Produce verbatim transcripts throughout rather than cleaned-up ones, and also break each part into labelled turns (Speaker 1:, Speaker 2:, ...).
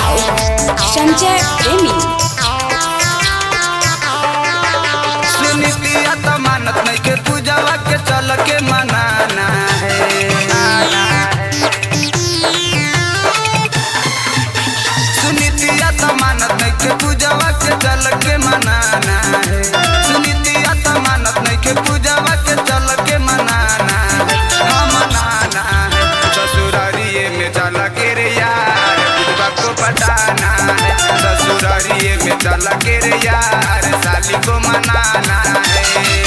Speaker 1: by Sanjay Premi.
Speaker 2: सुनितिया तो मानत नहीं के पूजावा के चल के मनाना है। सुनितिया तो मानत नहीं के पूजावा के चल के मनाना है। सुनितिया तो मानत नहीं के पूजावा के चल के मनाना है। हाँ मनाना है ससुरारिये में चल के रे यार पूजवा को पटाना है। ससुरारिये में चल के रे यार साली को मनाना है।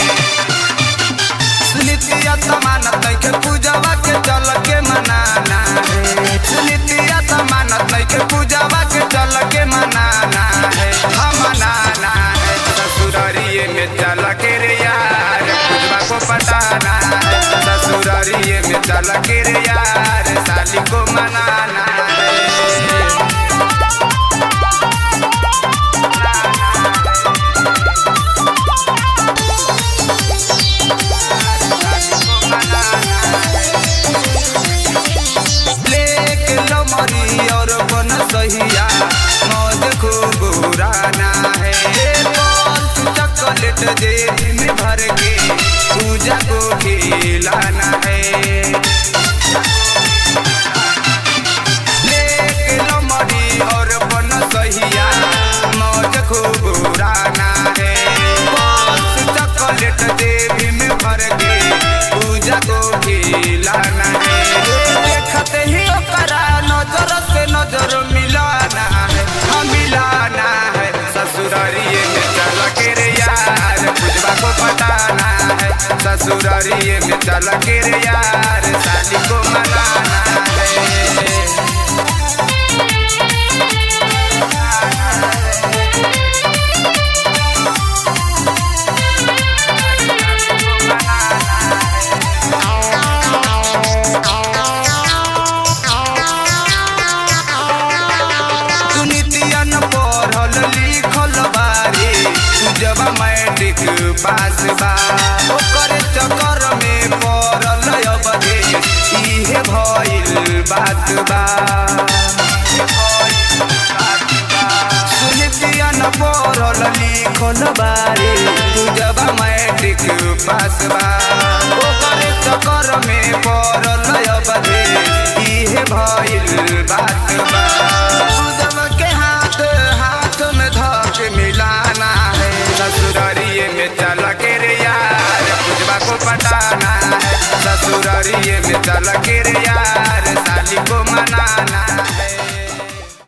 Speaker 2: सुनितिया तो मानत नहीं के पूजावा के चल के मनाना है। सुनितिया तो मानत नहीं के पूजावा के चल के मनाना है। हाँ मनाना है ससुरारिये में चल के रे यार पूजवा को पटाना है। ससुरारिये में चल के रे यार साली को मनाना है। और बन सहिया मौज खूब उड़ाना है। चॉकलेट दे दिन भर के पूजा को खिलाना है। लेके लमड़ी और बन सहिया मौज खूब उड़ाना है। चॉकलेट दे दिन भर के पूजा को खिलाना है। देखते ही ओकरा नजर से नजर मिलाना है। हाँ मिलाना है ससुरारिये में चल के रे यार पूजवा को पटाना है। ससुरारिये में चल के रे यार साली को मनाना है। पूजवा मैट्रिक पास बा ओकर चक्कर में पड़ल अबधे इहे भइल बात बा। सुनितिया न पढ़ल लिखल बारे पूजवा मैट्रिक पास बा ओकर चक्कर में पड़ल अबधे इहे भइल बात बा। पूजवा के हाथ हाथ में धक मिलाना है। ससुरारिये में चल के रे यार पूजवा को पटाना है। ससुरारिये में चल के रे यार साली को मनाना है।